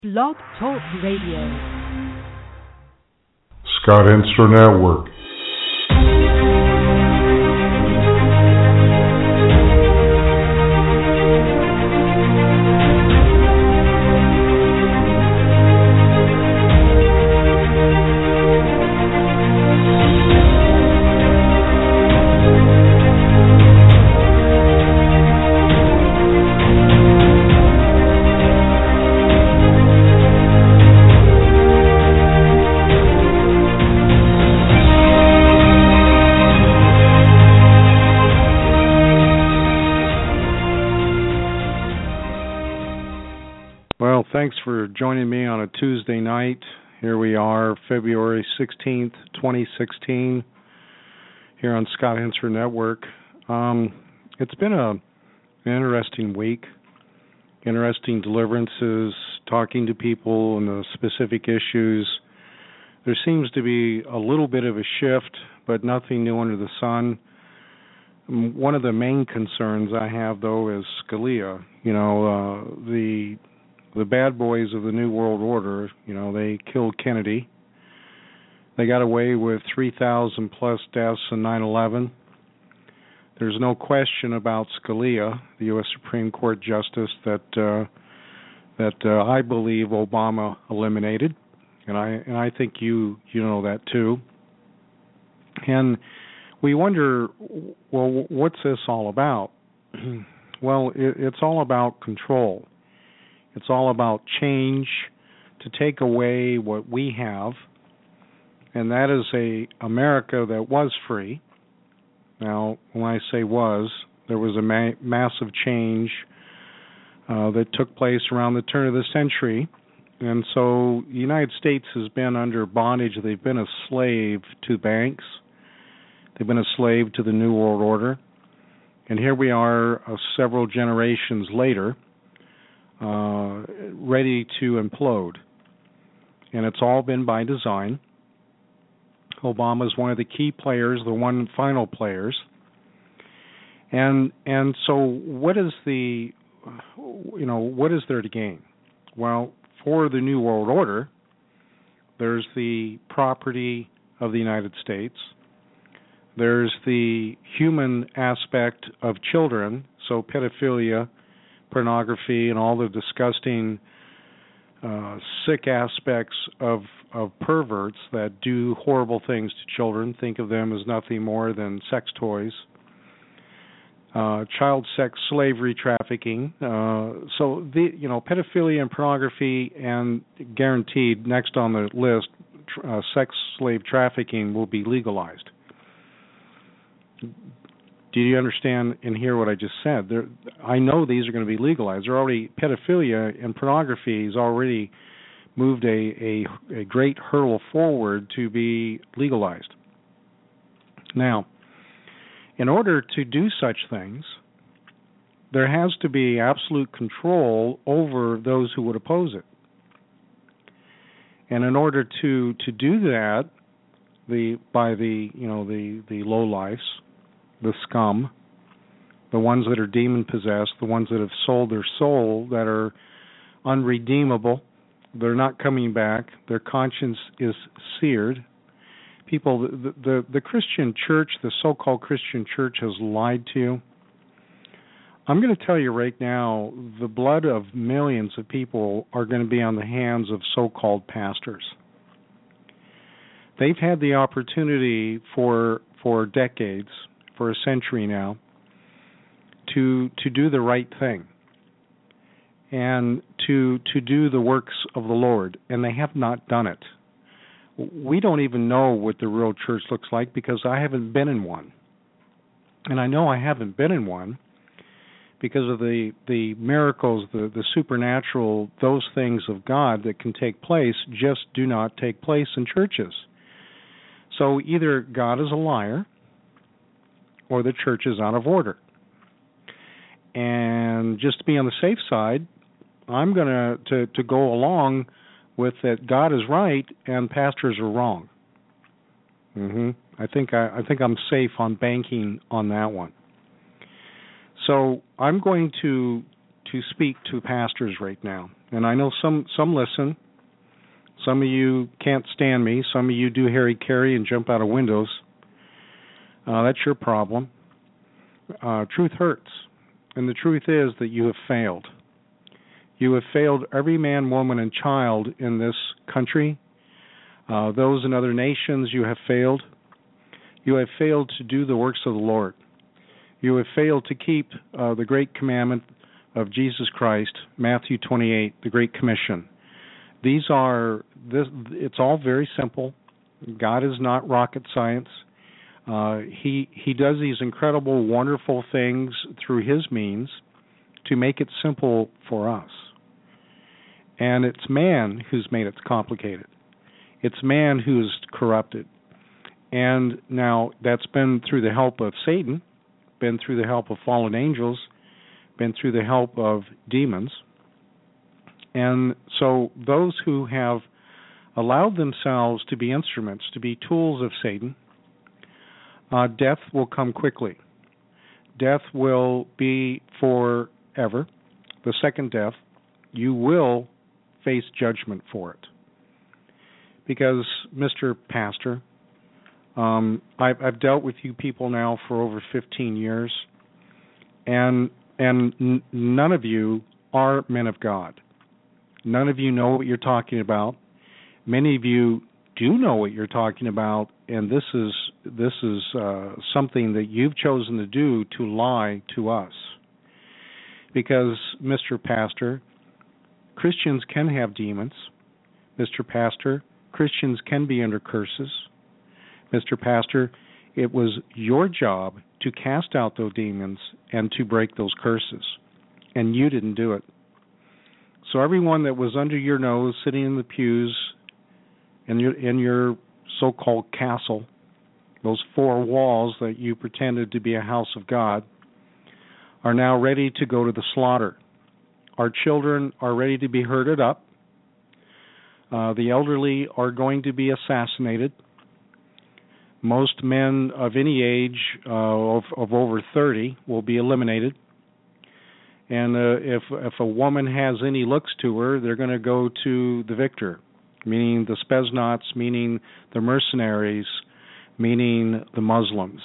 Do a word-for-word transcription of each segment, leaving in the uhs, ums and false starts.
Blog Talk Radio. Scott Hensler Network. Thanks for joining me on a Tuesday night. Here we are, February sixteenth, twenty sixteen, here on Scott Hensler Network. Um, it's been a, an interesting week, interesting deliverances, talking to people on the specific issues. There seems to be a little bit of a shift, but nothing new under the sun. One of the main concerns I have, though, is Scalia. You know, uh, the... The bad boys of the New World Order, you know, they killed Kennedy. They got away with three thousand plus deaths in nine eleven. There's no question about Scalia, the U S Supreme Court Justice, that uh, that uh, I believe Obama eliminated, and I and I think you you know that too. And we wonder, well, what's this all about? Well, it, it's all about control. It's all about change to take away what we have, and that is a America that was free. Now, when I say was, there was a ma- massive change uh, that took place around the turn of the century, and so the United States has been under bondage. They've been a slave to banks. They've been a slave to the New World Order, and here we are uh, several generations later, Uh, ready to implode. And it's all been by design. Obama is one of the key players, the one final players. And and so what is the, you know, what is there to gain? Well, for the New World Order, there's the property of the United States. There's the human aspect of children, so pedophilia, pornography, and all the disgusting, uh, sick aspects of, of perverts that do horrible things to children. Think of them as nothing more than sex toys. Uh, child sex slavery trafficking. Uh, so, the you know, pedophilia and pornography, and guaranteed next on the list, uh, sex slave trafficking will be legalized. Do you understand and hear what I just said? There, I know these are going to be legalized. They're already, pedophilia and pornography has already moved a, a, a great hurdle forward to be legalized. Now, in order to do such things, there has to be absolute control over those who would oppose it. And in order to, to do that, the by the you know the, the lowlifes, the scum, the ones that are demon-possessed, the ones that have sold their soul, that are unredeemable, they're not coming back, their conscience is seared. People, the, the, the Christian church, the so-called Christian church has lied to you. I'm going to tell you right now, the blood of millions of people are going to be on the hands of so-called pastors. They've had the opportunity for for decades, for a century now, to to do the right thing and to to do the works of the Lord, and they have not done it. We don't even know what the real church looks like because I haven't been in one. And I know I haven't been in one because of the, the miracles, the, the supernatural, those things of God that can take place just do not take place in churches. So either God is a liar or the church is out of order. And just to be on the safe side, I'm going to to go along with that God is right and pastors are wrong. Mm-hmm. I think I, I think I'm safe on banking on that one. So I'm going to to speak to pastors right now, And I know some, some listen. Some of you can't stand me. Some of you do Harry Carey and jump out of windows. Uh, that's your problem. Uh, truth hurts. And the truth is that you have failed. You have failed every man, woman, and child in this country. Uh, those in other nations, you have failed. You have failed to do the works of the Lord. You have failed to keep uh, the great commandment of Jesus Christ, Matthew twenty-eight, the Great Commission. These are, this, it's all very simple. God is not rocket science. Uh, he he does these incredible, wonderful things through His means to make it simple for us. And it's man who's made it complicated. It's man who's corrupted. And now that's been through the help of Satan, been through the help of fallen angels, been through the help of demons. And so those who have allowed themselves to be instruments, to be tools of Satan, uh, death will come quickly. Death will be forever. The second death, you will face judgment for it. Because, Mister Pastor, um, I've, I've dealt with you people now for over fifteen years, and and n- none of you are men of God. None of you know what you're talking about. Many of you do know what you're talking about, and this is this is uh, something that you've chosen to do, to lie to us. Because, Mister Pastor, Christians can have demons. Mister Pastor, Christians can be under curses. Mister Pastor, it was your job to cast out those demons and to break those curses, and you didn't do it. So everyone that was under your nose, sitting in the pews, in your in your so-called castle, those four walls that you pretended to be a house of God, are now ready to go to the slaughter. Our children are ready to be herded up. Uh, the elderly are going to be assassinated. Most men of any age uh, of, of over thirty will be eliminated. And uh, if if a woman has any looks to her, they're going to go to the victor, meaning the Spetsnaz, meaning the mercenaries, meaning the Muslims.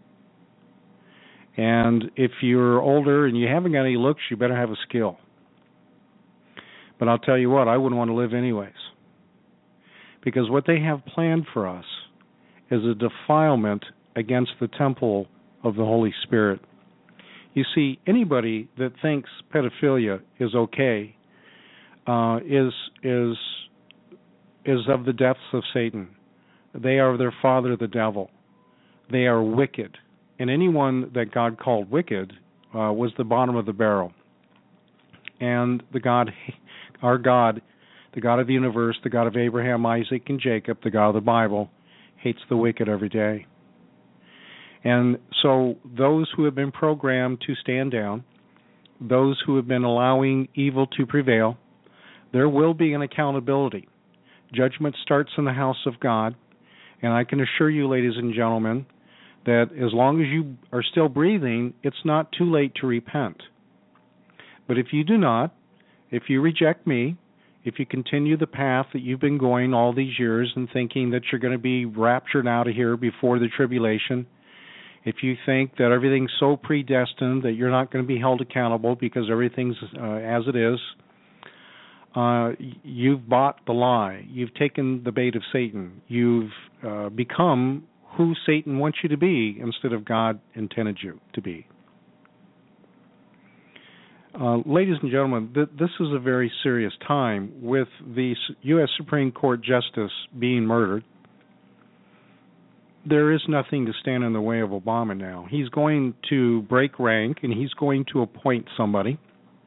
And if you're older and you haven't got any looks, you better have a skill. But I'll tell you what, I wouldn't want to live anyways. Because what they have planned for us is a defilement against the temple of the Holy Spirit. You see, anybody that thinks pedophilia is okay uh, is is is of the depths of Satan. They are their father, the devil. They are wicked. And anyone that God called wicked uh, was the bottom of the barrel. And the God, our God, the God of the universe, the God of Abraham, Isaac, and Jacob, the God of the Bible, hates the wicked every day. And so those who have been programmed to stand down, those who have been allowing evil to prevail, there will be an accountability. Judgment starts in the house of God, and I can assure you, ladies and gentlemen, that as long as you are still breathing, it's not too late to repent. But if you do not, if you reject me, if you continue the path that you've been going all these years and thinking that you're going to be raptured out of here before the tribulation, if you think that everything's so predestined that you're not going to be held accountable because everything's uh, as it is, uh, you've bought the lie. You've taken the bait of Satan. You've uh, become who Satan wants you to be instead of God intended you to be. Uh, ladies and gentlemen, th- this is a very serious time with the U S Supreme Court Justice being murdered. There is nothing to stand in the way of Obama now. He's going to break rank, and he's going to appoint somebody.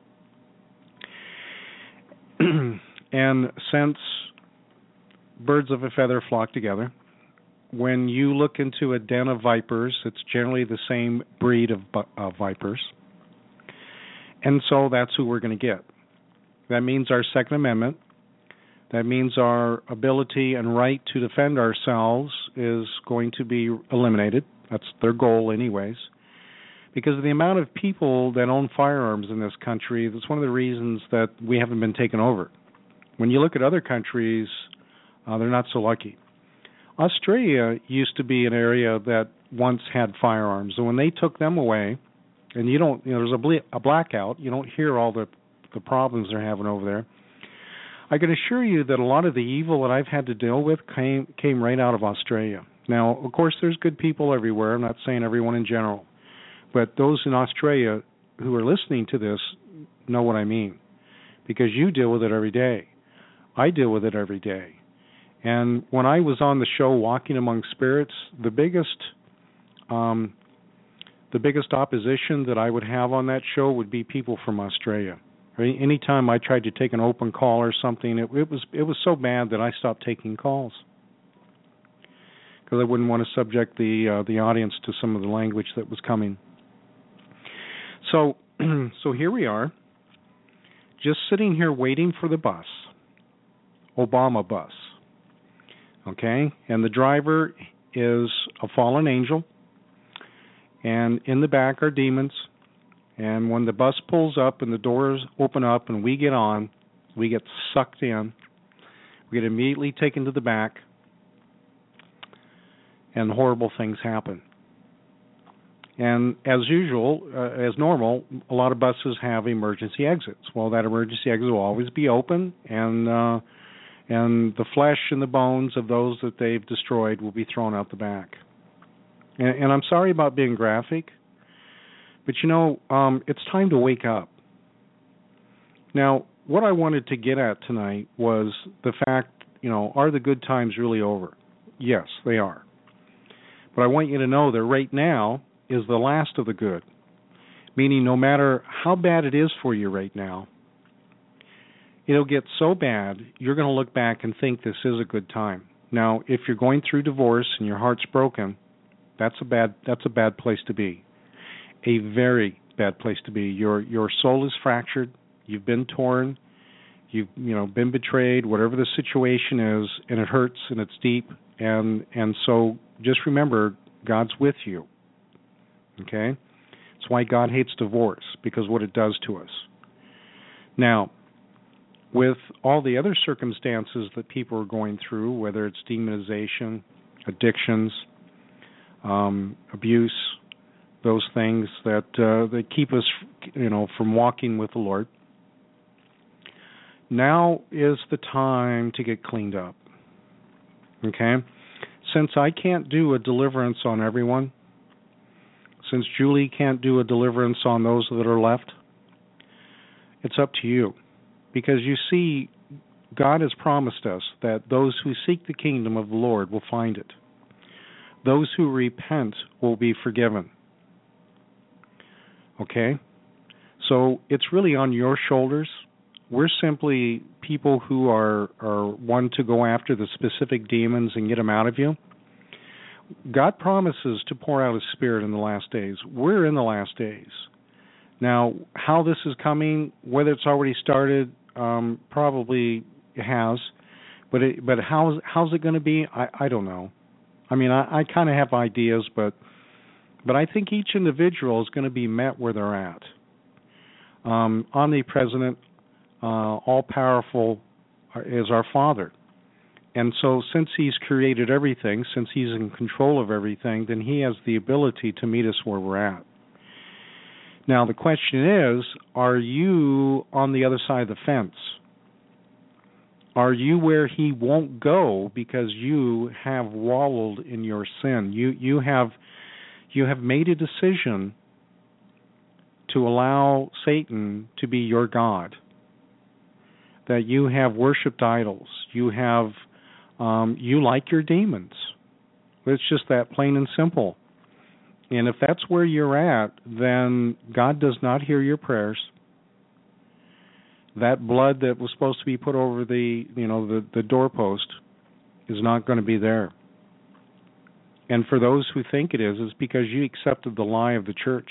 And since birds of a feather flock together, when you look into a den of vipers, it's generally the same breed of uh, vipers. And so that's who we're going to get. That means our Second Amendment. That means our ability and right to defend ourselves is going to be eliminated. That's their goal anyways. Because of the amount of people that own firearms in this country, that's one of the reasons that we haven't been taken over. When you look at other countries, uh, they're not so lucky. Australia used to be an area that once had firearms, and when they took them away, and you don't, you know, there's a, ble- a blackout, you don't hear all the the problems they're having over there. I can assure you that a lot of the evil that I've had to deal with came came right out of Australia. Now, of course, there's good people everywhere. I'm not saying everyone in general. But those in Australia who are listening to this know what I mean, because you deal with it every day. I deal with it every day. And when I was on the show Walking Among Spirits, the biggest um, the biggest opposition that I would have on that show would be people from Australia. Anytime I tried to take an open call or something, it, it was it was so bad that I stopped taking calls because I wouldn't want to subject the uh, the audience to some of the language that was coming. So, so here we are, just sitting here waiting for the bus, Obama bus. Okay, and the driver is a fallen angel, and in the back are demons. And when the bus pulls up and the doors open up and we get on, we get sucked in. We get immediately taken to the back, and horrible things happen. And as usual, uh, as normal, a lot of buses have emergency exits. Well, that emergency exit will always be open, and uh, and the flesh and the bones of those that they've destroyed will be thrown out the back. And, and I'm sorry about being graphic, but you know, um, it's time to wake up. Now, what I wanted to get at tonight was the fact, you know, are the good times really over? Yes, they are. But I want you to know that right now is the last of the good, meaning no matter how bad it is for you right now, it'll get so bad you're going to look back and think this is a good time. Now, if you're going through divorce and your heart's broken, that's a bad that's a bad place to be. A very bad place to be. Your your soul is fractured. You've been torn. You've you know been betrayed. Whatever the situation is, and it hurts and it's deep. And and so just remember, God's with you. Okay, that's why God hates divorce, because what it does to us. Now, with all the other circumstances that people are going through, whether it's demonization, addictions, um, abuse, those things that uh, that keep us, you know, from walking with the Lord. Now is the time to get cleaned up. Okay? Since I can't do a deliverance on everyone, since Julie can't do a deliverance on those that are left, it's up to you. Because you see, God has promised us that those who seek the kingdom of the Lord will find it. Those who repent will be forgiven. Okay? So it's really on your shoulders. We're simply people who are, are one to go after the specific demons and get them out of you. God promises to pour out His Spirit in the last days. We're in the last days. Now, how this is coming, whether it's already started, um, probably has. But it, but how how's it going to be? I, I don't know. I mean, I, I kind of have ideas, but but I think each individual is going to be met where they're at. Um, omnipresent, uh, all-powerful is our Father. And so since He's created everything, since He's in control of everything, then He has the ability to meet us where we're at. Now, the question is, are you on the other side of the fence? Are you where He won't go because you have wallowed in your sin? You you have you have made a decision to allow Satan to be your God. That you have worshipped idols. You have um, you like your demons. It's just that plain and simple. And if that's where you're at, then God does not hear your prayers. That blood that was supposed to be put over the, you know, the, the doorpost is not going to be there. And for those who think it is, it's because you accepted the lie of the church.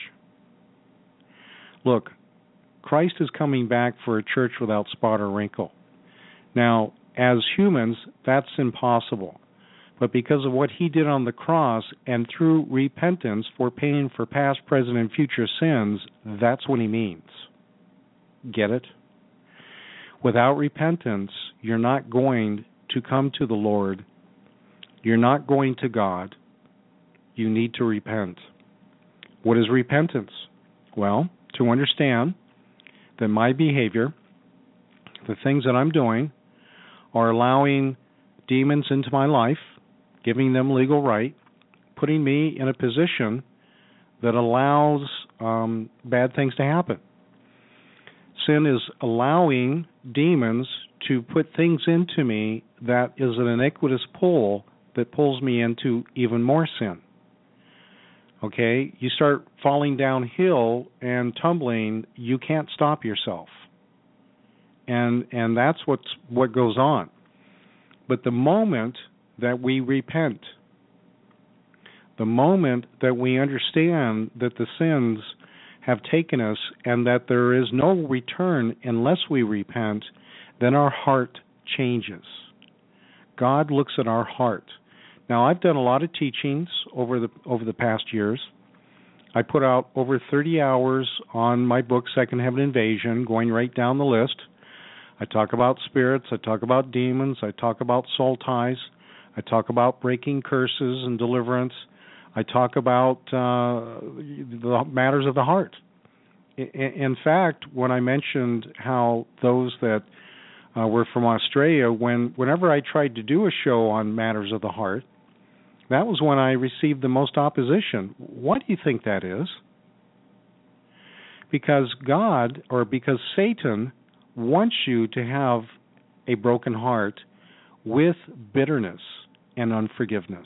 Look, Christ is coming back for a church without spot or wrinkle. Now, as humans, that's impossible. but because of what he did on the cross and through repentance for paying for past, present, and future sins, that's what he means. Get it? Without repentance, you're not going to come to the Lord. You're not going to God. You need to repent. What is repentance? Well, to understand that my behavior, the things that I'm doing, are allowing demons into my life, giving them legal right, putting me in a position that allows um, bad things to happen. Sin is allowing demons to put things into me that is an iniquitous pull that pulls me into even more sin. Okay? You start falling downhill and tumbling, you can't stop yourself. And and that's what's what goes on. But the moment that we repent, the moment that we understand that the sins have taken us and that there is no return unless we repent, then our heart changes. God looks at our heart. Now, I've done a lot of teachings over the over the past years. I put out over thirty hours on my book, Second Heaven Invasion, going right down the list. I talk about spirits, I talk about demons, I talk about soul ties, I talk about breaking curses and deliverance, I talk about uh, the matters of the heart. In fact, when I mentioned how those that uh, were from Australia, when whenever I tried to do a show on matters of the heart, that was when I received the most opposition. Why do you think that is? Because God, or because Satan, wants you to have a broken heart with bitterness and unforgiveness.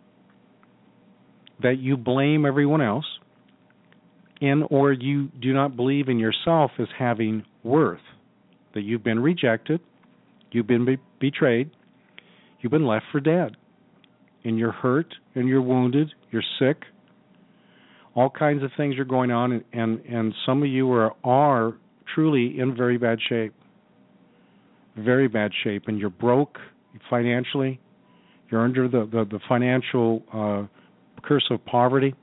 That you blame everyone else, and or you do not believe in yourself as having worth. That you've been rejected, you've been be- betrayed, you've been left for dead. And you're hurt, and you're wounded, you're sick. All kinds of things are going on, and, and, and some of you are, are truly in very bad shape. Very bad shape. And you're broke financially. You're under the, the, the financial uh, curse of poverty.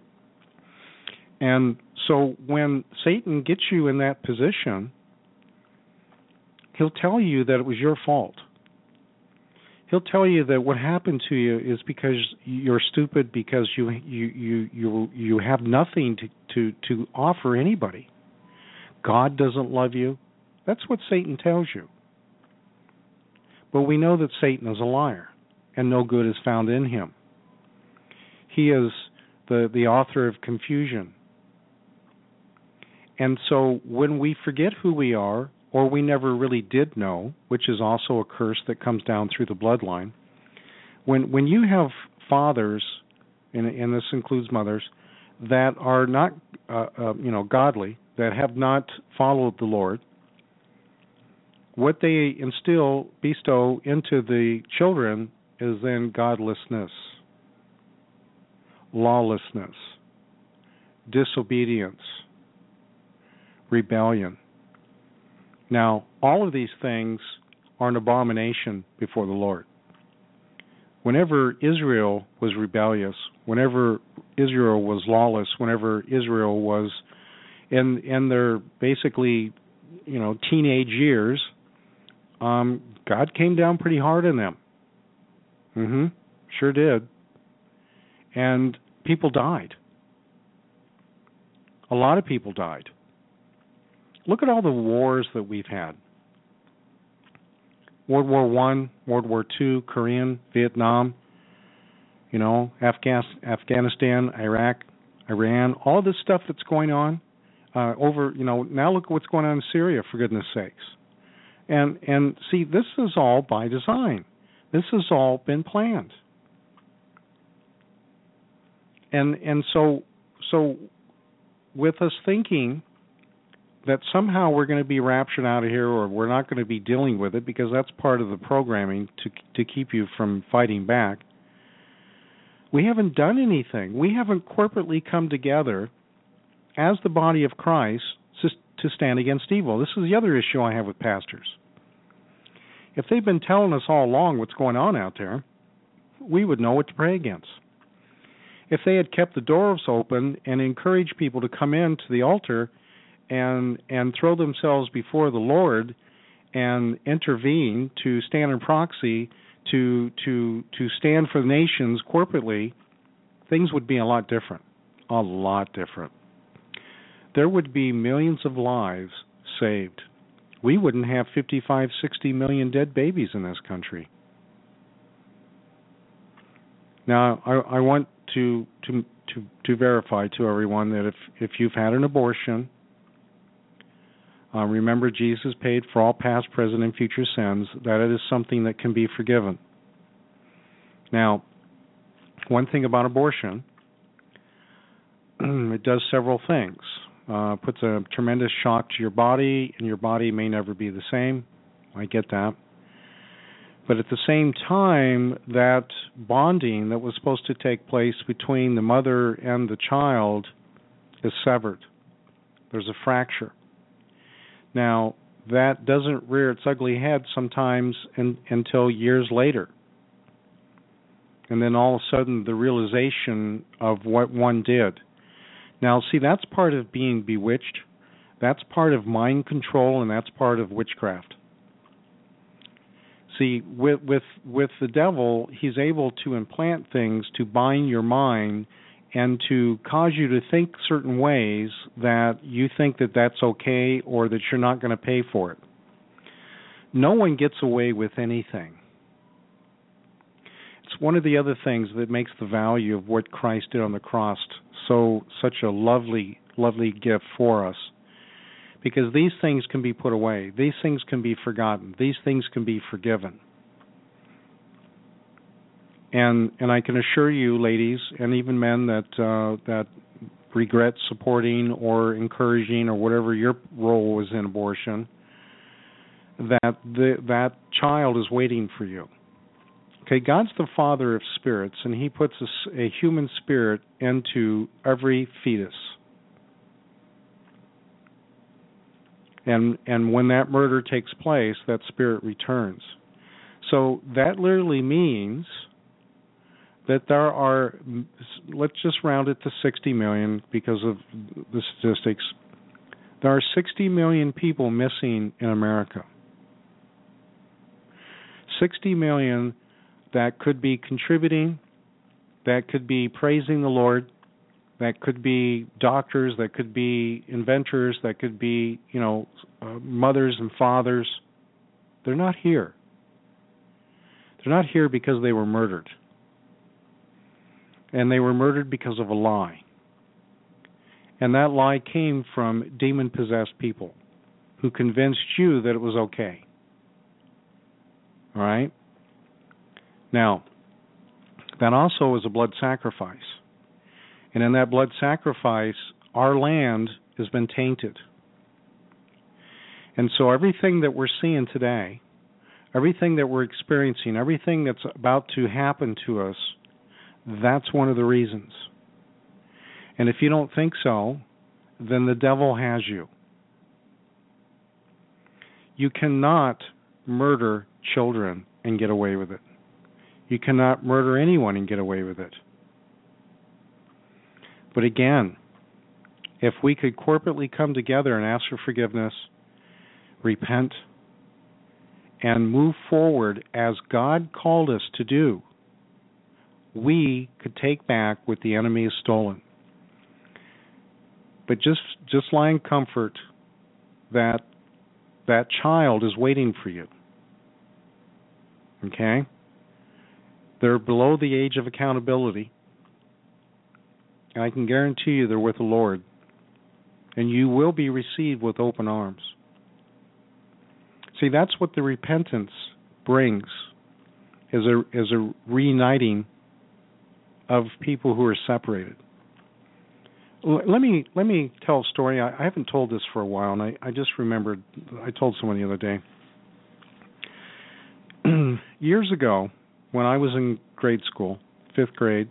And so when Satan gets you in that position, he'll tell you that it was your fault. He'll tell you that what happened to you is because you're stupid, because you you you you, you have nothing to, to, to offer anybody. God doesn't love you. That's what Satan tells you. But we know that Satan is a liar, and no good is found in him. He is the, the author of confusion. And so when we forget who we are, or we never really did know, which is also a curse that comes down through the bloodline. When when you have fathers, and, and this includes mothers, that are not, uh, uh, you know, godly, that have not followed the Lord, what they instill, bestow into the children is then godlessness, lawlessness, disobedience, rebellion. Now, all of these things are an abomination before the Lord. Whenever Israel was rebellious, whenever Israel was lawless, whenever Israel was in in their basically, you know, teenage years, um, God came down pretty hard on them. Mm-hmm. Sure did. And people died. A lot of people died. Look at all the wars that we've had. World War One, World War Two, Korean, Vietnam, you know, Afghan, Afghanistan, Iraq, Iran, all this stuff that's going on uh, over, you know, now look at what's going on in Syria, for goodness sakes. And and see, this is all by design. This has all been planned. And and so so with us thinking that somehow we're going to be raptured out of here, or we're not going to be dealing with it, because that's part of the programming to to keep you from fighting back. We haven't done anything. We haven't corporately come together as the body of Christ to, to stand against evil. This is the other issue I have with pastors. If they've been telling us all along what's going on out there, we would know what to pray against. If they had kept the doors open and encouraged people to come in to the altar and and throw themselves before the Lord and intervene, to stand in proxy, to to to stand for the nations corporately, things would be a lot different. A lot different. There would be millions of lives saved. We wouldn't have fifty-five, sixty million dead babies in this country. Now, I, I want to, to to to verify to everyone that if, if you've had an abortion, uh, remember Jesus paid for all past, present, and future sins, that it is something that can be forgiven. Now, one thing about abortion, it does several things. Uh, puts a tremendous shock to your body, and your body may never be the same. I get that. But at the same time, that bonding that was supposed to take place between the mother and the child is severed. There's a fracture. Now, that doesn't rear its ugly head sometimes in, until years later. And then all of a sudden, the realization of what one did. Now, see, that's part of being bewitched. That's part of mind control, and that's part of witchcraft. See, with with with the devil, he's able to implant things to bind your mind and to cause you to think certain ways that you think that that's okay or that you're not going to pay for it. No one gets away with anything. It's one of the other things that makes the value of what Christ did on the cross so such a lovely, lovely gift for us. Because these things can be put away. These things can be forgotten. These things can be forgiven. And and I can assure you, ladies, and even men that uh, that regret supporting or encouraging or whatever your role was in abortion, that the, that child is waiting for you. Okay, God's the Father of spirits, and He puts a, a human spirit into every fetus. And and when that murder takes place, that spirit returns. So that literally means that there are, let's just round it to sixty million because of the statistics, there are sixty million people missing in America. sixty million that could be contributing, that could be praising the Lord, that could be doctors, that could be inventors, that could be, you know, uh, mothers and fathers. They're not here. They're not here because they were murdered. And they were murdered because of a lie. And that lie came from demon-possessed people who convinced you that it was okay. All right? Now, that also is a blood sacrifice. And in that blood sacrifice, our land has been tainted. And so everything that we're seeing today, everything that we're experiencing, everything that's about to happen to us, that's one of the reasons. And if you don't think so, then the devil has you. You cannot murder children and get away with it. You cannot murder anyone and get away with it. But again, if we could corporately come together and ask for forgiveness, repent, and move forward as God called us to do, we could take back what the enemy has stolen. But just just lie in comfort that that child is waiting for you. Okay? They're below the age of accountability. And I can guarantee you they're with the Lord. And you will be received with open arms. See, that's what the repentance brings, is a, is a reuniting of people who are separated. L- let me let me tell a story. I, I haven't told this for a while, and I, I just remembered, I told someone the other day. Years ago, when I was in grade school, fifth grade,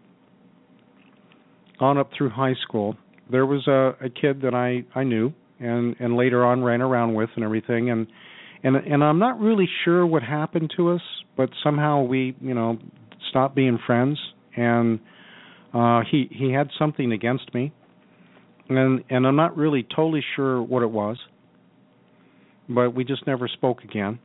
on up through high school, there was a, a kid that I, I knew and, and later on ran around with and everything. And, and and I'm not really sure what happened to us, but somehow we, you know, stopped being friends, and uh, he he had something against me, and and I'm not really totally sure what it was, but we just never spoke again.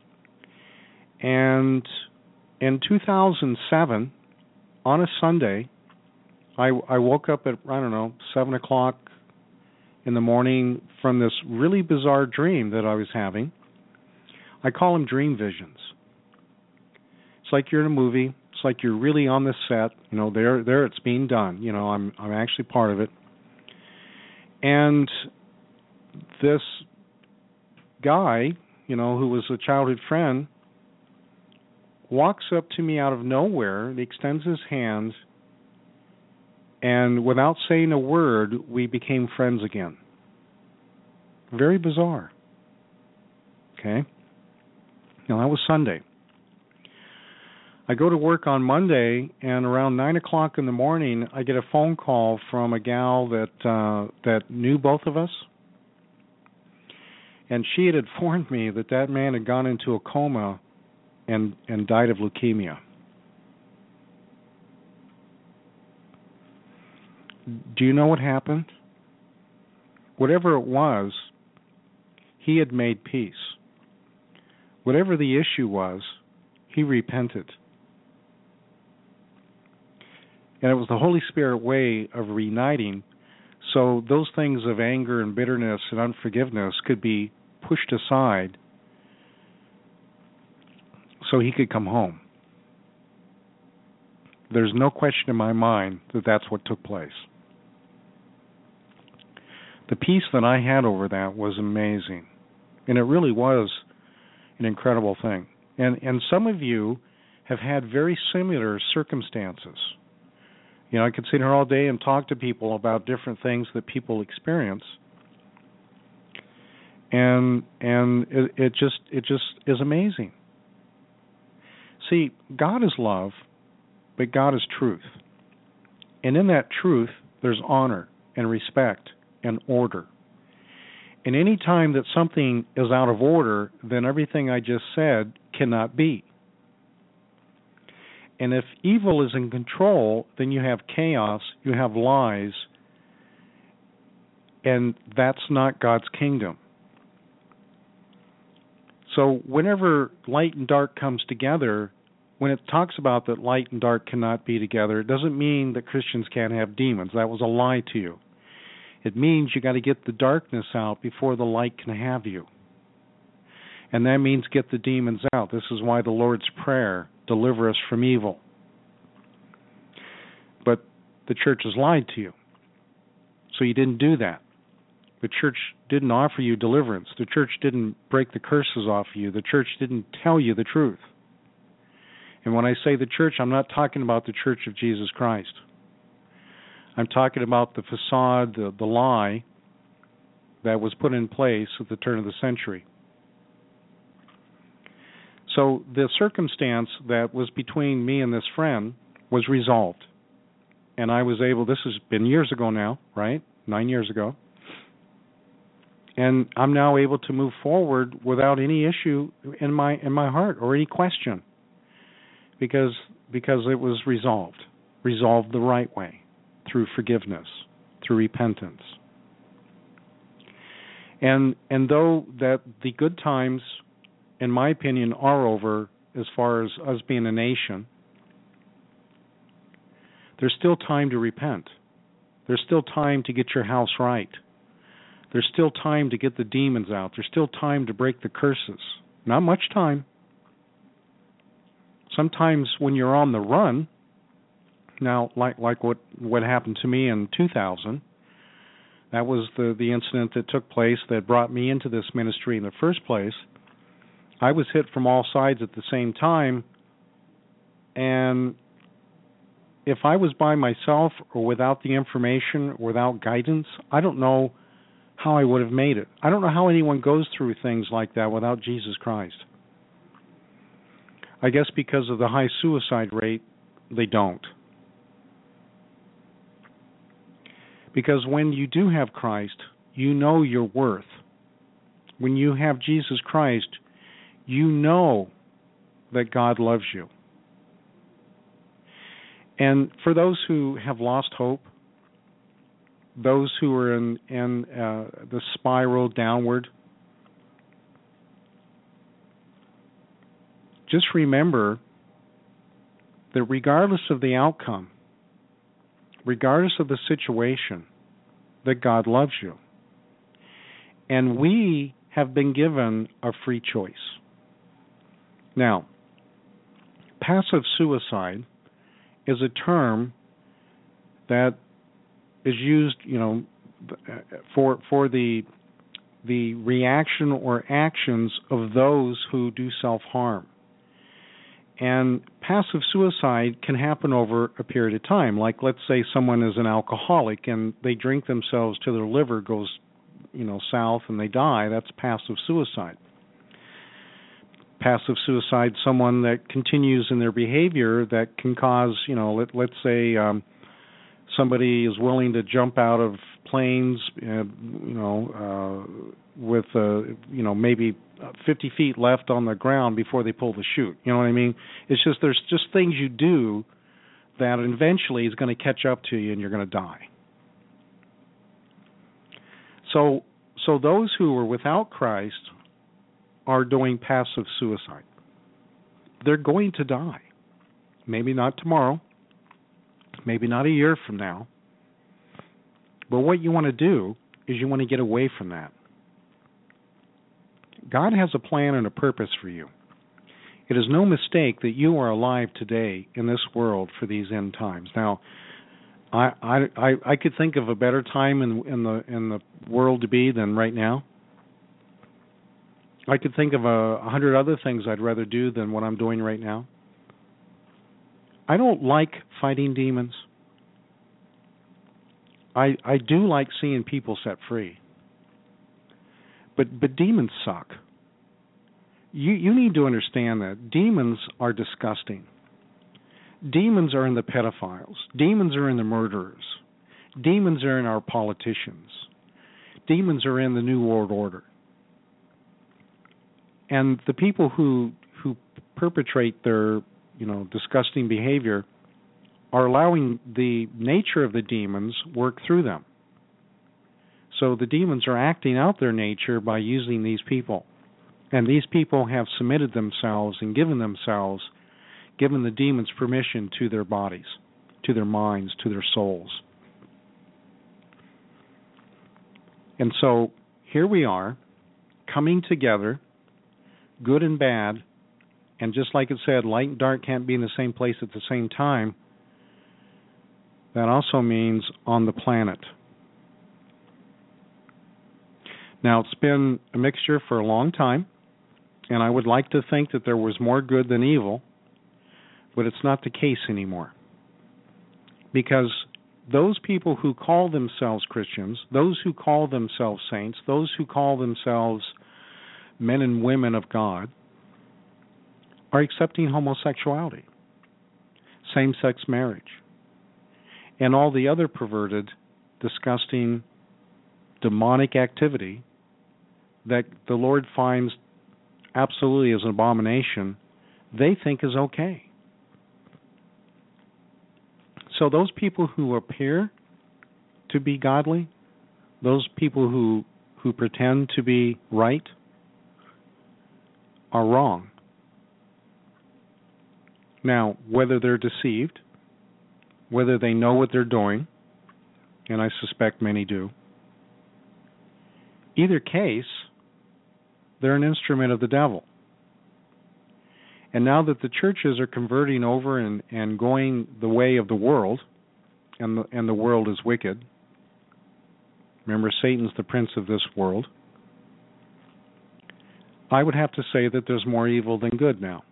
And in two thousand seven, on a Sunday, I, I woke up at, I don't know, seven o'clock in the morning from this really bizarre dream that I was having. I call them dream visions. It's like you're in a movie. It's like you're really on the set. You know, there, there it's being done. You know, I'm, I'm actually part of it. And this guy, you know, who was a childhood friend, walks up to me out of nowhere. He extends his hand, and without saying a word, we became friends again. Very bizarre. Okay? Now, that was Sunday. I go to work on Monday, and around nine o'clock in the morning, I get a phone call from a gal that uh, that knew both of us. And she had informed me that that man had gone into a coma and, and died of leukemia. Do you know what happened? Whatever it was, he had made peace. Whatever the issue was, he repented. And it was the Holy Spirit way of reuniting, so those things of anger and bitterness and unforgiveness could be pushed aside so he could come home. There's no question in my mind that that's what took place. The peace that I had over that was amazing. And it really was an incredible thing. And and some of you have had very similar circumstances. You know, I could sit here all day and talk to people about different things that people experience. And and it, it just it just is amazing. See, God is love, but God is truth. And in that truth, there's honor and respect and order. And any time that something is out of order, then everything I just said cannot be. And if evil is in control, then you have chaos, you have lies, and that's not God's kingdom. So whenever light and dark comes together, when it talks about that light and dark cannot be together, it doesn't mean that Christians can't have demons. That was a lie to you. It means you got to get the darkness out before the light can have you. And that means get the demons out. This is why the Lord's Prayer, deliver us from evil. But the church has lied to you. So you didn't do that. The church didn't offer you deliverance. The church didn't break the curses off you. The church didn't tell you the truth. And when I say the church, I'm not talking about the Church of Jesus Christ. I'm talking about the facade, the, the lie that was put in place at the turn of the century. So the circumstance that was between me and this friend was resolved. And I was able, this has been years ago now, right? Nine years ago. And I'm now able to move forward without any issue in my in my heart or any question. Because because it was resolved. Resolved the right way. Through forgiveness. Through repentance. And and though that the good times, in my opinion, are over as far as us being a nation, there's still time to repent. There's still time to get your house right. There's still time to get the demons out. There's still time to break the curses. Not much time. Sometimes when you're on the run, now like like what, what happened to me in two thousand, that was the, the incident that took place that brought me into this ministry in the first place. I was hit from all sides at the same time, and if I was by myself or without the information, without guidance, I don't know how I would have made it. I don't know how anyone goes through things like that without Jesus Christ. I guess because of the high suicide rate, they don't. Because when you do have Christ, you know your worth. When you have Jesus Christ, you know that God loves you. And for those who have lost hope, those who are in, in uh, the spiral downward, just remember that regardless of the outcome, regardless of the situation, that God loves you. And we have been given a free choice. Now, passive suicide is a term that is used, you know, for for the the reaction or actions of those who do self-harm. And passive suicide can happen over a period of time. Like, let's say someone is an alcoholic and they drink themselves till their liver goes, you know, south and they die. That's passive suicide. Passive suicide, someone that continues in their behavior that can cause, you know, let, let's say um, somebody is willing to jump out of planes, uh, you know, uh, with, uh, you know, maybe fifty feet left on the ground before they pull the chute. You know what I mean? It's just, there's just things you do that eventually is going to catch up to you and you're going to die. So, so those who are without Christ are doing passive suicide. They're going to die. Maybe not tomorrow, maybe not a year from now. But what you want to do is you want to get away from that. God has a plan and a purpose for you. It is no mistake that you are alive today in this world for these end times. Now, I I I could think of a better time in in the in the world to be than right now. I could think of a, a hundred other things I'd rather do than what I'm doing right now. I don't like fighting demons. I I do like seeing people set free. But but demons suck. You you need to understand that demons are disgusting. Demons are in the pedophiles. Demons are in the murderers. Demons are in our politicians. Demons are in the New World Order. And the people who who perpetrate their, you know, disgusting behavior are allowing the nature of the demons work through them. So the demons are acting out their nature by using these people. And these people have submitted themselves and given themselves, given the demons permission to their bodies, to their minds, to their souls. And so here we are, coming together, good and bad, and just like it said, light and dark can't be in the same place at the same time. That also means on the planet. Now, it's been a mixture for a long time, and I would like to think that there was more good than evil, but it's not the case anymore. Because those people who call themselves Christians, those who call themselves saints, those who call themselves men and women of God, are accepting homosexuality, same-sex marriage, and all the other perverted, disgusting, demonic activity that the Lord finds absolutely as an abomination, they think is okay. So those people who appear to be godly, those people who who pretend to be right, are wrong. Now, whether they're deceived, whether they know what they're doing, and I suspect many do, either case, they're an instrument of the devil. And now that the churches are converting over and, and going the way of the world, and the, and the world is wicked, remember, Satan's the prince of this world, I would have to say that there's more evil than good now.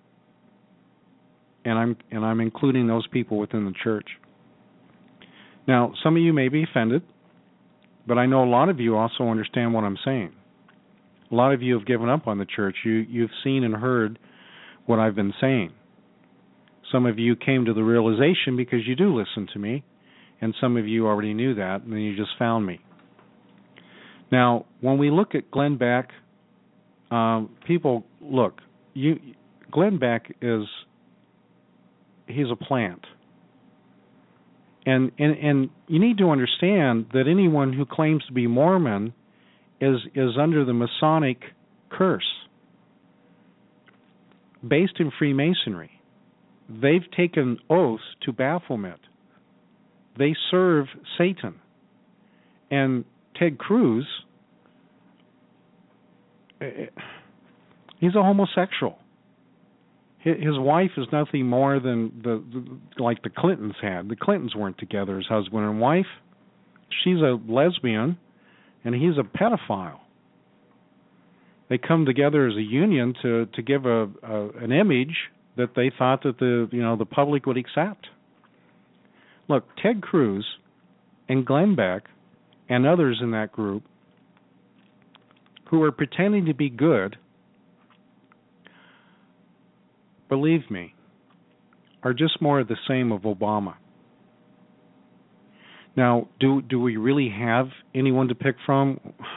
And I'm and I'm including those people within the church. Now, some of you may be offended, but I know a lot of you also understand what I'm saying. A lot of you have given up on the church. You, you've seen and heard what I've been saying. Some of you came to the realization because you do listen to me, and some of you already knew that, and then you just found me. Now, when we look at Glenn Beck, um, people, look, you, Glenn Beck is, he's a plant. And, and and you need to understand that anyone who claims to be Mormon is is under the Masonic curse, based in Freemasonry. They've taken oaths to Baphomet. They serve Satan. And Ted Cruz, he's a homosexual. His wife is nothing more than the, the like the Clintons had. The Clintons weren't together as husband and wife. She's a lesbian, and he's a pedophile. They come together as a union to to give a, a an image that they thought that the you know the public would accept. Look, Ted Cruz and Glenn Beck and others in that group who are pretending to be good, believe me, are just more of the same of Obama. Now, do do we really have anyone to pick from?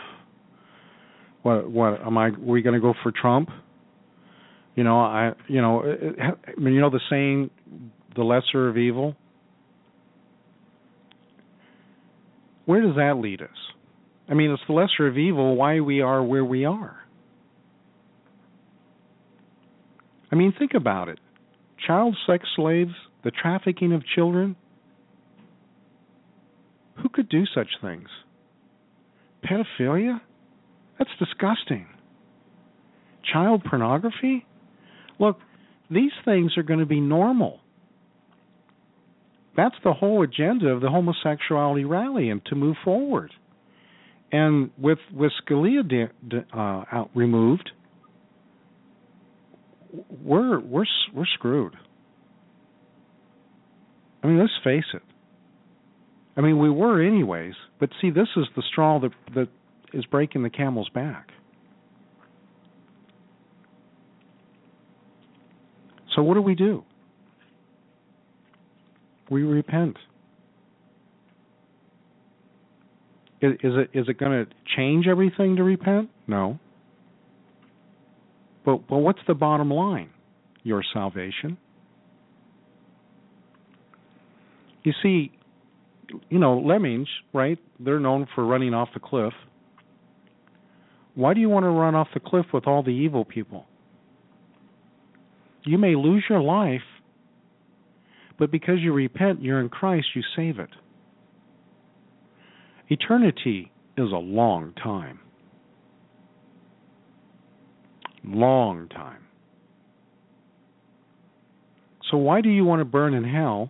What what am I? Are we going to go for Trump? You know, I you know, I mean, you know the saying, the lesser of evil. Where does that lead us? I mean, it's the lesser of evil why we are where we are. I mean, think about it. Child sex slaves, the trafficking of children. Who could do such things? Pedophilia? That's disgusting. Child pornography? Look, these things are going to be normal. That's the whole agenda of the homosexuality rally, and to move forward. And with with Scalia de, de, uh, out removed, we're we're we're screwed. I mean, let's face it. I mean, we were anyways, but see, this is the straw that that is breaking the camel's back. So what do we do? We repent. Is, is it is it going to change everything to repent? No. But but what's the bottom line? Your salvation. You see, you know, lemmings, right? They're known for running off the cliff. Why do you want to run off the cliff with all the evil people? You may lose your life, but because you repent, you're in Christ, you save it. Eternity is a long time. Long time. So why do you want to burn in hell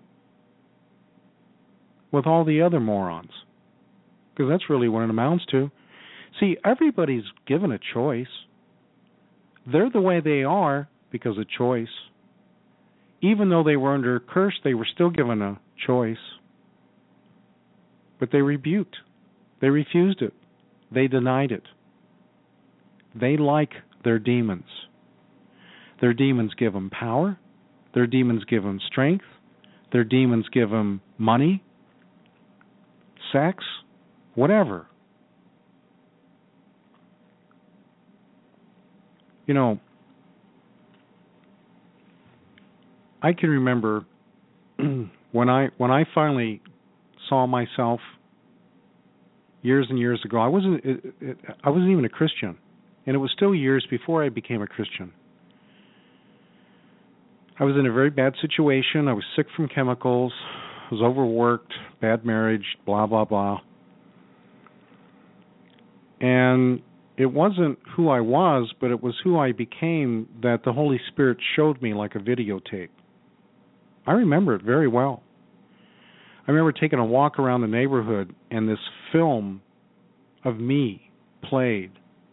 with all the other morons? Because that's really what it amounts to. See, everybody's given a choice. They're the way they are because of choice. Even though they were under a curse, they were still given a choice. But they rebuked. They refused it. They denied it. They like their demons. Their demons give them power. Their demons give them strength. Their demons give them money, sex, whatever. You know, I can remember when I when I finally saw myself years and years ago. I wasn't it, it, I wasn't even a Christian, and it was still years before I became a Christian. I was in a very bad situation. I was sick from chemicals. I was overworked, bad marriage, blah blah blah. And it wasn't who I was, but it was who I became that the Holy Spirit showed me like a videotape. I remember it very well. I remember taking a walk around the neighborhood and this film of me played.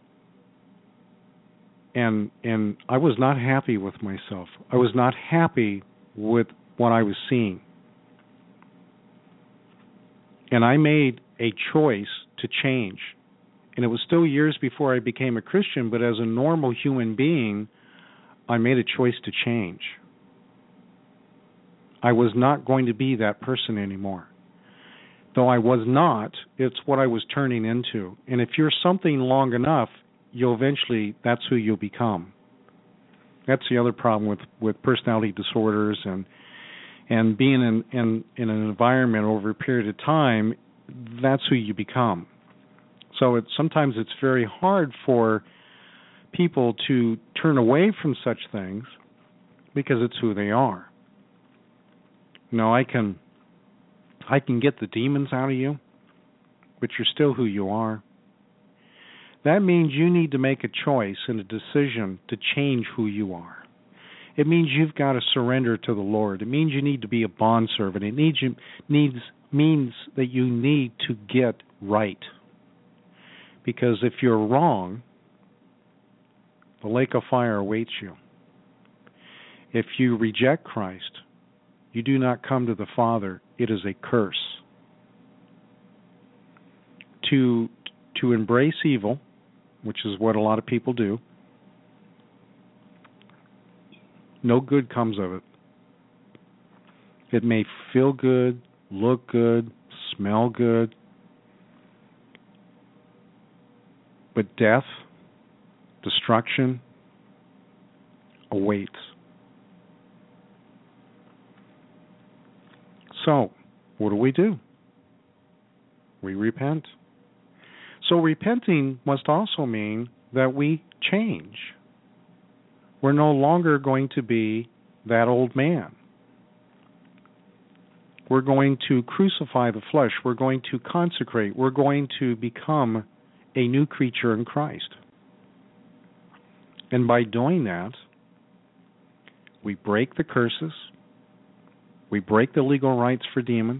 And and I was not happy with myself. I was not happy with what I was seeing. And I made a choice to change. And it was still years before I became a Christian, but as a normal human being, I made a choice to change. I was not going to be that person anymore. Though I was not, it's what I was turning into. And if you're something long enough, you'll eventually, that's who you'll become. That's the other problem with, with personality disorders and, And being in, in, in an environment over a period of time, that's who you become. So it, sometimes it's very hard for people to turn away from such things because it's who they are. You know, I can, I can get the demons out of you, but you're still who you are. That means you need to make a choice and a decision to change who you are. It means you've got to surrender to the Lord. It means you need to be a bondservant. It needs you, needs means that you need to get right. Because if you're wrong, the lake of fire awaits you. If you reject Christ, you do not come to the Father. It is a curse. To to embrace evil, which is what a lot of people do, no good comes of it. It may feel good, look good, smell good, but death, destruction awaits. So, what do we do? We repent. So repenting must also mean that we change. We're no longer going to be that old man. We're going to crucify the flesh. We're going to consecrate. We're going to become a new creature in Christ. And by doing that, we break the curses. We break the legal rights for demons.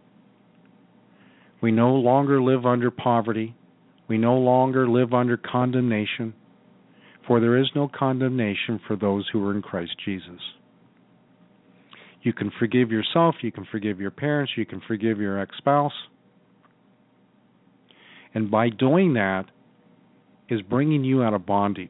We no longer live under poverty. We no longer live under condemnation, for there is no condemnation for those who are in Christ Jesus. You can forgive yourself, you can forgive your parents, you can forgive your ex-spouse. And by doing that is bringing you out of bondage.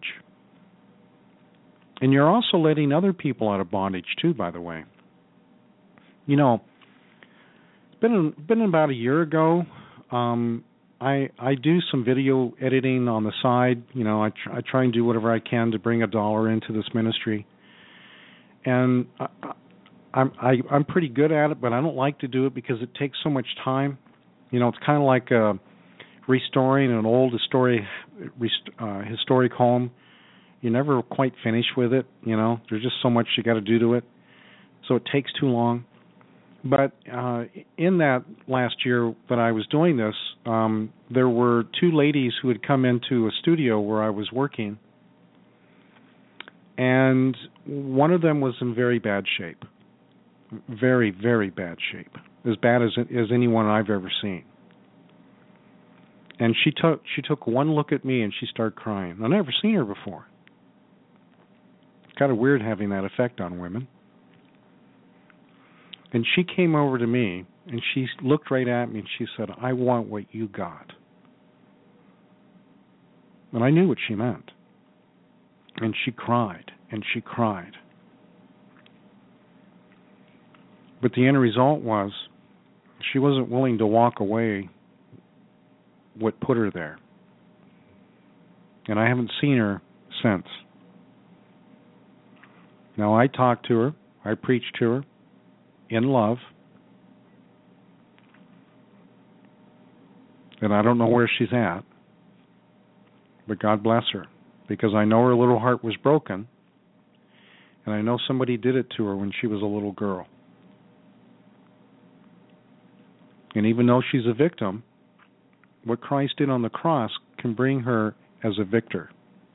And you're also letting other people out of bondage too, by the way. You know, it's been, been about a year ago, um, I I do some video editing on the side. You know, I, tr- I try and do whatever I can to bring a dollar into this ministry. And I, I'm I, I'm pretty good at it, but I don't like to do it because it takes so much time. You know, it's kind of like uh, restoring an old historic uh, historic home. You never quite finish with it. You know, there's just so much you got to do to it, so it takes too long. But uh, in that last year that I was doing this, um, there were two ladies who had come into a studio where I was working, and one of them was in very bad shape, very, very bad shape, as bad as as anyone I've ever seen. And she took she took one look at me and she started crying. I've never seen her before. It's kind of weird having that effect on women. And she came over to me, and she looked right at me, and she said, "I want what you got." And I knew what she meant. And she cried, and she cried. But the end result was she wasn't willing to walk away what put her there. And I haven't seen her since. Now, I talked to her. I preached to her. In love, and I don't know where she's at, but God bless her, because I know her little heart was broken, and I know somebody did it to her when she was a little girl. And even though she's a victim, what Christ did on the cross can bring her as a victor.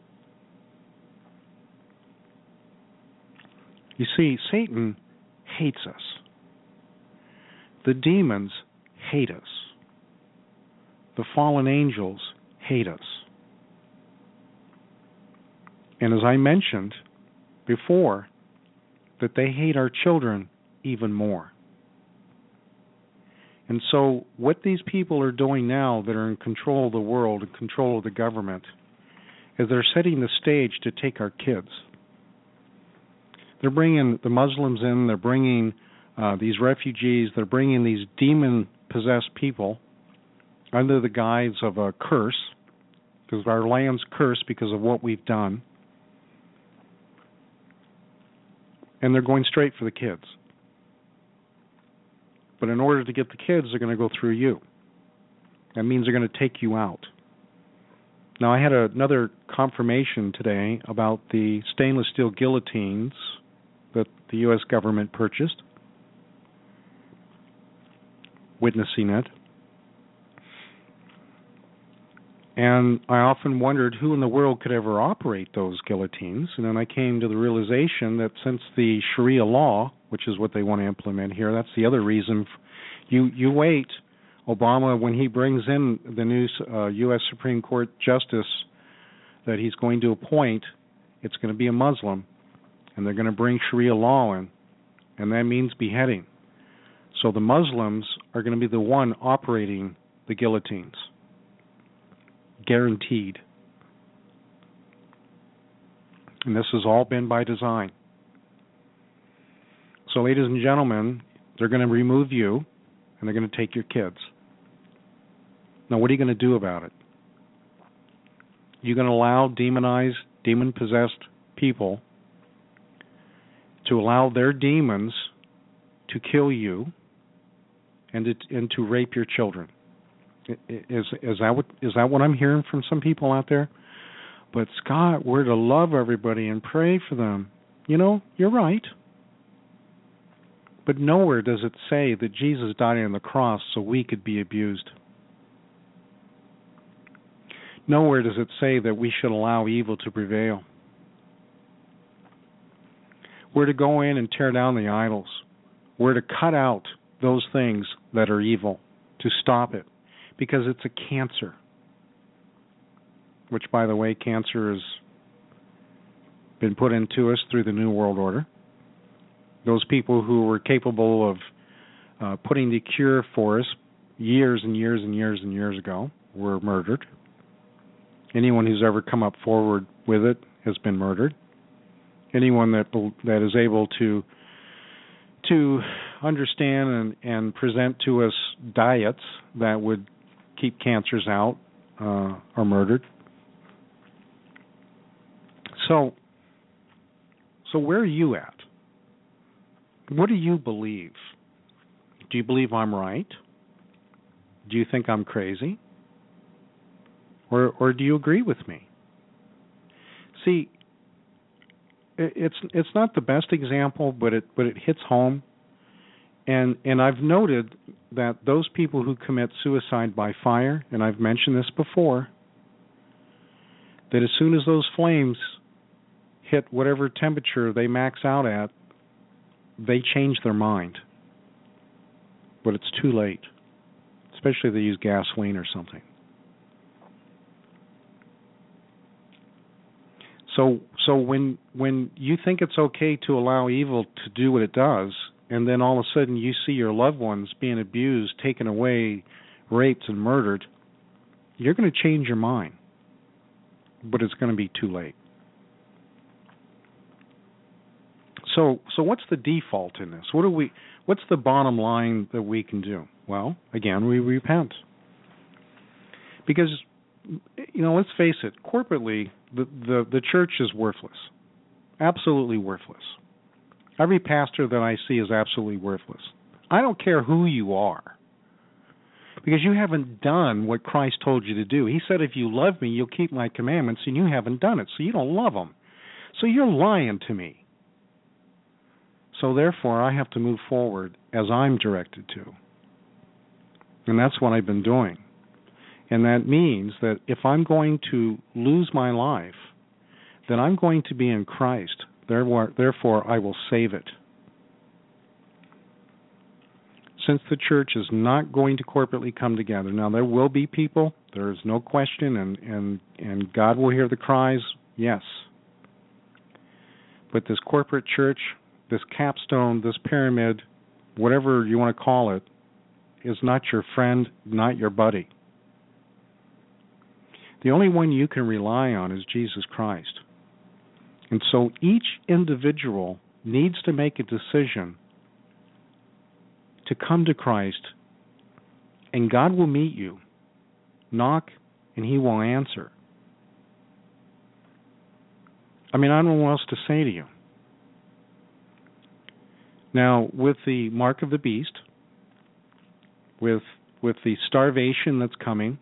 You see, Satan hates us. The demons hate us. The fallen angels hate us. And as I mentioned before, that they hate our children even more. And so what these people are doing now that are in control of the world and control of the government is they're setting the stage to take our kids. They're bringing the Muslims in, they're bringing uh, these refugees, they're bringing these demon-possessed people under the guise of a curse, because our land's cursed because of what we've done. And they're going straight for the kids. But in order to get the kids, they're going to go through you. That means they're going to take you out. Now, I had another confirmation today about the stainless steel guillotines that the U S government purchased, witnessing it. And I often wondered who in the world could ever operate those guillotines. And then I came to the realization that since the Sharia law, which is what they want to implement here, that's the other reason. You, you wait. Obama, when he brings in the new uh, U S Supreme Court justice that he's going to appoint, it's going to be a Muslim, and they're going to bring Sharia law in, and that means beheading. So the Muslims are going to be the one operating the guillotines. Guaranteed. And this has all been by design. So, ladies and gentlemen, they're going to remove you, and they're going to take your kids. Now, what are you going to do about it? You're going to allow demonized, demon-possessed people to allow their demons to kill you and to, and to rape your children. Is is that what is that what I'm hearing from some people out there? But Scott, we're to love everybody and pray for them. You know, you're right. But nowhere does it say that Jesus died on the cross so we could be abused. Nowhere does it say that we should allow evil to prevail. We're to go in and tear down the idols. We're to cut out those things that are evil, to stop it, because it's a cancer. Which, by the way, cancer has been put into us through the New World Order. Those people who were capable of uh, putting the cure for us years and years and years and years ago were murdered. Anyone who's ever come up forward with it has been murdered. Anyone that that is able to to understand and, and present to us diets that would keep cancers out uh, are murdered. So, so where are you at? What do you believe? Do you believe I'm right? Do you think I'm crazy? Or, or do you agree with me? See, it's it's not the best example, but it but it hits home. And and I've noted that those people who commit suicide by fire, and I've mentioned this before, that as soon as those flames hit whatever temperature they max out at, they change their mind. But it's too late, especially if they use gasoline or something. So so when when you think it's okay to allow evil to do what it does, and then all of a sudden you see your loved ones being abused, taken away, raped, and murdered, you're going to change your mind. But it's going to be too late. So so what's the default in this? What do we what's the bottom line that we can do? Well, again, we repent. Because, you know, let's face it, corporately, the, the, the church is worthless. Absolutely worthless. Every pastor that I see is absolutely worthless. I don't care who you are, because you haven't done what Christ told you to do. He said, if you love me, you'll keep my commandments, and you haven't done it, so you don't love them. So you're lying to me. So therefore, I have to move forward as I'm directed to. And that's what I've been doing. And that means that if I'm going to lose my life, then I'm going to be in Christ. Therefore, therefore, I will save it. Since the church is not going to corporately come together, now there will be people, there is no question, and, and, and God will hear the cries, yes. But this corporate church, this capstone, this pyramid, whatever you want to call it, is not your friend, not your buddy. The only one you can rely on is Jesus Christ. And so each individual needs to make a decision to come to Christ, and God will meet you. Knock, and He will answer. I mean, I don't know what else to say to you. Now, with the mark of the beast, with with the starvation that's coming.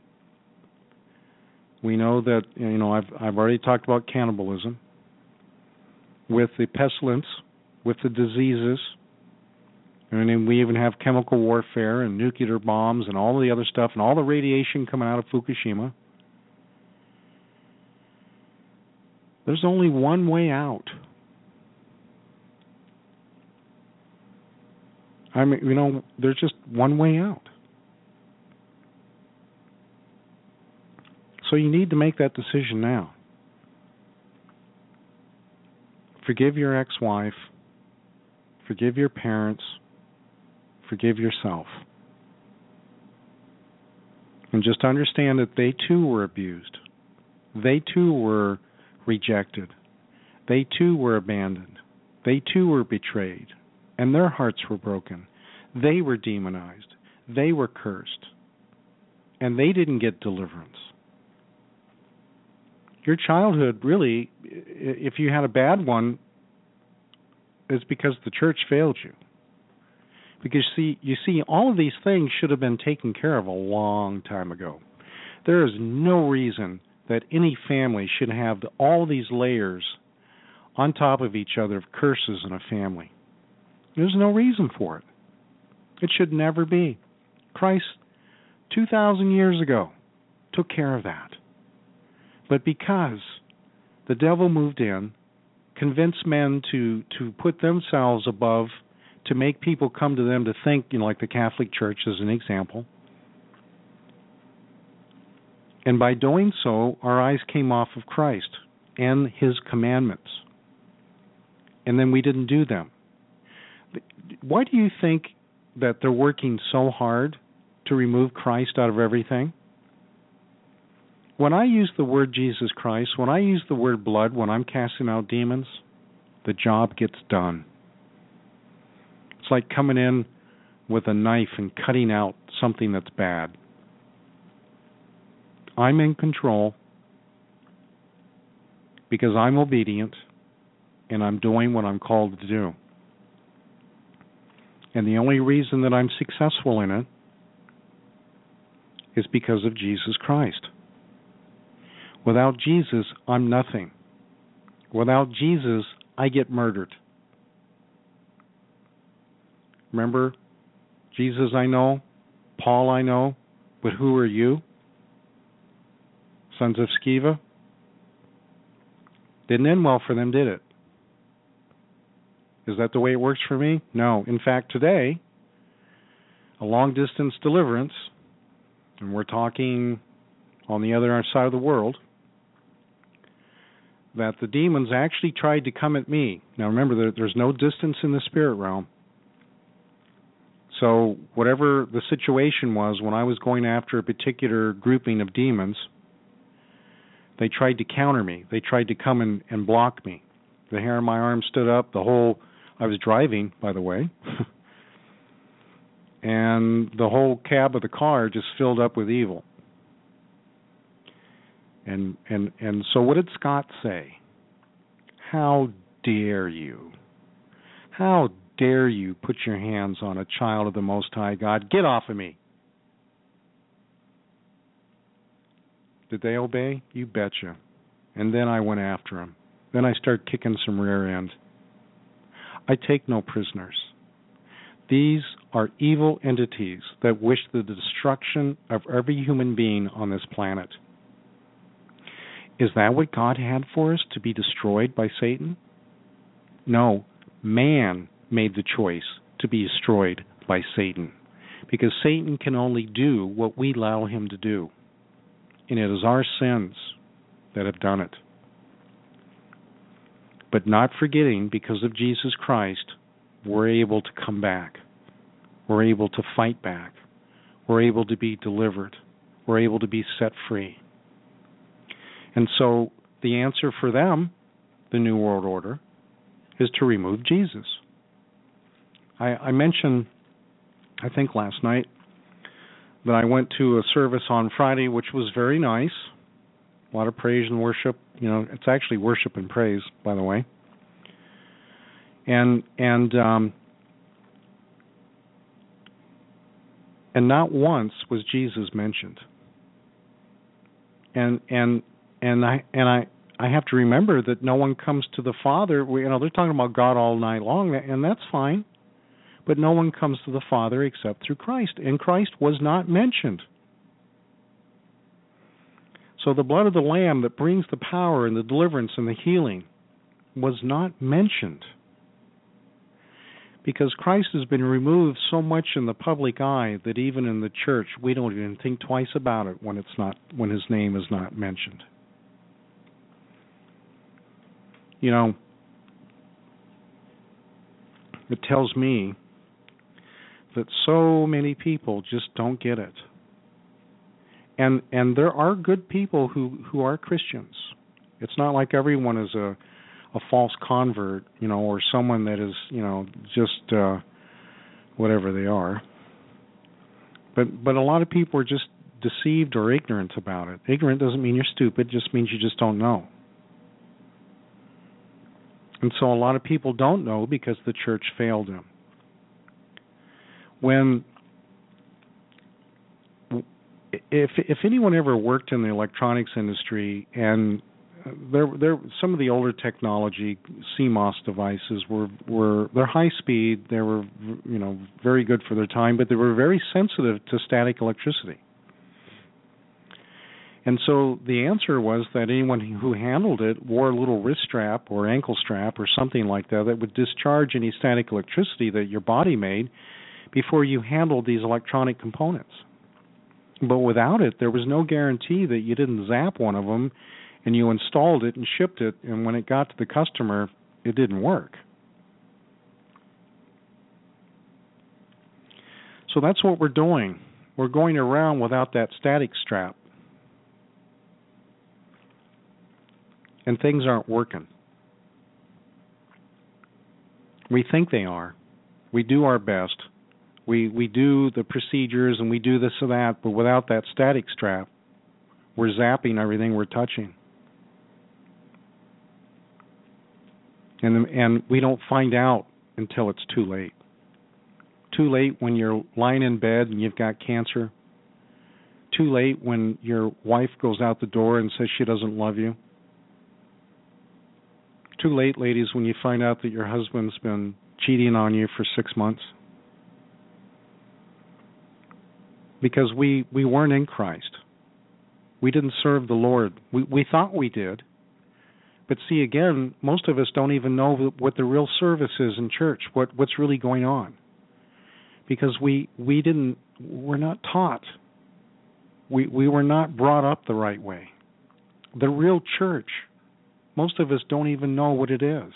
We know that, you know, I've I've already talked about cannibalism. With the pestilence, with the diseases, and then we even have chemical warfare and nuclear bombs and all the other stuff and all the radiation coming out of Fukushima. There's only one way out. I mean, you know, there's just one way out. So you need to make that decision now. Forgive your ex-wife. Forgive your parents. Forgive yourself. And just understand that they too were abused. They too were rejected. They too were abandoned. They too were betrayed. And their hearts were broken. They were demonized. They were cursed. And they didn't get deliverance. Your childhood, really, if you had a bad one, is because the church failed you. Because see, you see, all of these things should have been taken care of a long time ago. There is no reason that any family should have all these layers on top of each other of curses in a family. There's no reason for it. It should never be. Christ, two thousand years ago, took care of that. But because the devil moved in, convinced men to, to put themselves above, to make people come to them to think, you know, like the Catholic Church as an example. And by doing so, our eyes came off of Christ and His commandments. And then we didn't do them. Why do you think that they're working so hard to remove Christ out of everything? When I use the word Jesus Christ, when I use the word blood, when I'm casting out demons, the job gets done. It's like coming in with a knife and cutting out something that's bad. I'm in control because I'm obedient and I'm doing what I'm called to do. And the only reason that I'm successful in it is because of Jesus Christ. Without Jesus, I'm nothing. Without Jesus, I get murdered. Remember, Jesus I know, Paul I know, but who are you? Sons of Sceva? Didn't end well for them, did it? Is that the way it works for me? No. In fact, today, a long-distance deliverance, and we're talking on the other side of the world, that the demons actually tried to come at me. Now remember, there's no distance in the spirit realm. So whatever the situation was, when I was going after a particular grouping of demons, they tried to counter me. They tried to come and, and block me. The hair on my arm stood up. The whole, I was driving, by the way, and the whole cab of the car just filled up with evil. And and and so what did Scott say? How dare you? How dare you put your hands on a child of the Most High God? Get off of me. Did they obey? You betcha. And then I went after them. Then I started kicking some rear end. I take no prisoners. These are evil entities that wish the destruction of every human being on this planet. Is that what God had for us, to be destroyed by Satan? No, man made the choice to be destroyed by Satan, because Satan can only do what we allow him to do, and it is our sins that have done it. But not forgetting, because of Jesus Christ, we're able to come back. We're able to fight back. We're able to be delivered. We're able to be set free. And so the answer for them, the New World Order, is to remove Jesus. I, I mentioned, I think last night, that I went to a service on Friday, which was very nice. A lot of praise and worship. You know, it's actually worship and praise, by the way. And and um, And not once was Jesus mentioned. And and and I and I, I have to remember that no one comes to the Father. We, you know, they're talking about God all night long, and that's fine. But no one comes to the Father except through Christ, and Christ was not mentioned. So the blood of the Lamb that brings the power and the deliverance and the healing was not mentioned. Because Christ has been removed so much in the public eye that even in the church we don't even think twice about it when it's not when his name is not mentioned. You know, it tells me that so many people just don't get it. And and there are good people who, who are Christians. It's not like everyone is a a false convert, you know, or someone that is, you know, just uh, whatever they are. But but a lot of people are just deceived or ignorant about it. Ignorant doesn't mean you're stupid; it just means you just don't know. And so a lot of people don't know because the church failed them. When if if anyone ever worked in the electronics industry, and There, there, some of the older technology C MOS devices were, were they're high speed. They were, you know, very good for their time, but they were very sensitive to static electricity. And so the answer was that anyone who handled it wore a little wrist strap or ankle strap or something like that that would discharge any static electricity that your body made before you handled these electronic components. But without it, there was no guarantee that you didn't zap one of them and you installed it and shipped it, and when it got to the customer, it didn't work. So that's what we're doing. We're going around without that static strap. And things aren't working. We think they are. We do our best. We we do the procedures and we do this or that, but without that static strap, we're zapping everything we're touching. And and we don't find out until it's too late. Too late when you're lying in bed and you've got cancer. Too late when your wife goes out the door and says she doesn't love you. Too late, ladies, when you find out that your husband's been cheating on you for six months. Because we, we weren't in Christ. We didn't serve the Lord. We we thought we did. But see, again, most of us don't even know what the real service is in church, what, what's really going on. Because we we didn't, we're not taught. We we were not brought up the right way. The real church, most of us don't even know what it is.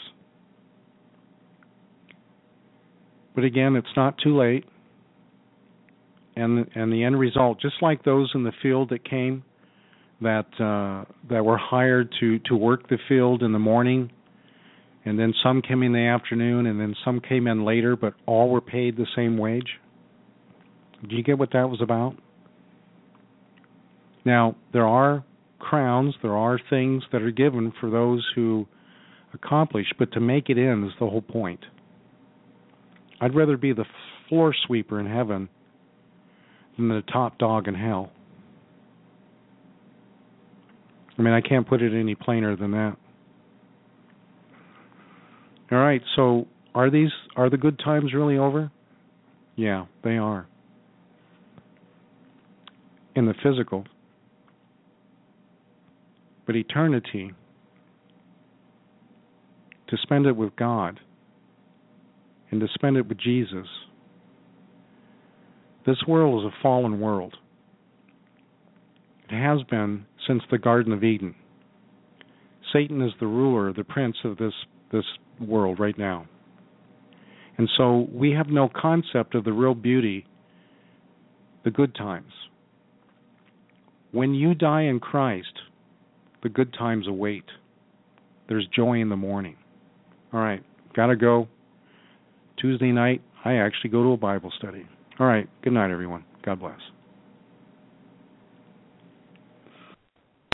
But again, it's not too late. And and the end result, just like those in the field that came, that uh, that were hired to, to work the field in the morning, and then some came in the afternoon, and then some came in later, but all were paid the same wage. Do you get what that was about? Now, there are crowns, there are things that are given for those who accomplish, but to make it in is the whole point. I'd rather be the floor sweeper in heaven than the top dog in hell. I mean, I can't put it any plainer than that. All right, so are these are the good times really over? Yeah, they are. In the physical. But eternity, to spend it with God and to spend it with Jesus, this world is a fallen world. It has been since the Garden of Eden. Satan is the ruler, the prince of this, this world right now. And so we have no concept of the real beauty, the good times. When you die in Christ, the good times await. There's joy in the morning. All right, gotta go. Tuesday night, I actually go to a Bible study. All right, good night, everyone. God bless.